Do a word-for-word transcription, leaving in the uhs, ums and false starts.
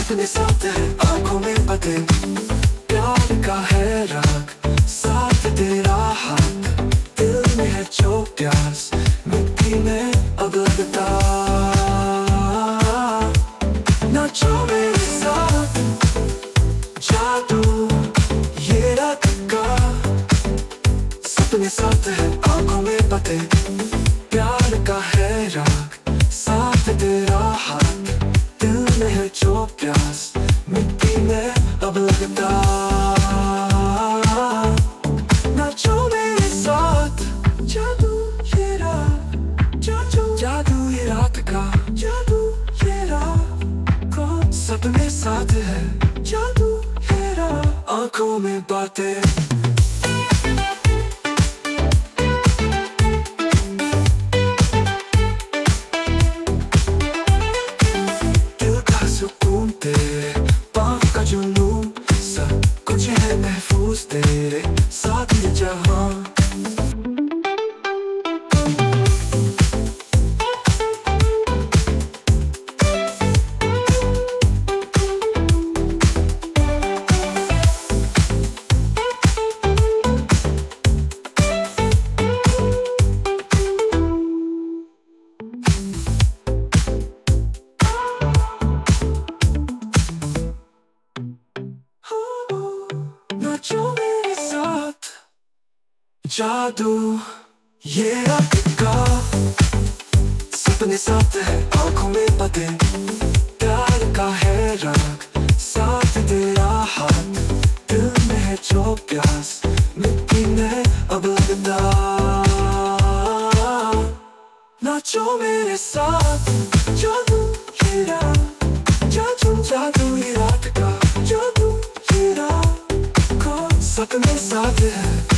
सपने साथ है आंखों में बदे, प्यार का है राग साथ तेरा हाथ, दिल में है जो प्यास मिट्टी में अब लगता। नाचो मेरे साथ जादू ये रात का, सपने साथ है आंखों में बदे, प्यार का है राग साथ तेरा हाथ, दिल में है जो प्यास मिट्टी में अब लगता। नाचो मेरे साथ जादू ये रात, जादू जादू ये रात का, जादू ये रात का, सपने साथ है जादू ये रात, आंखों में बातें। तेरे पाँव का जुनून सब कुछ है महफूज तेरे साथ ये जहां। नाचो मेरे साथ जादू ये रात का, सपने साथ है आंखों में बदे, प्यार का है राग साथ तेरा हाथ, दिल में है जो प्यास मिट्टी में अब लगता। नाचो मेरे साथ जादू ये रात, जादू जादू ये रात का, जादू ये रात का, सपने साथ है।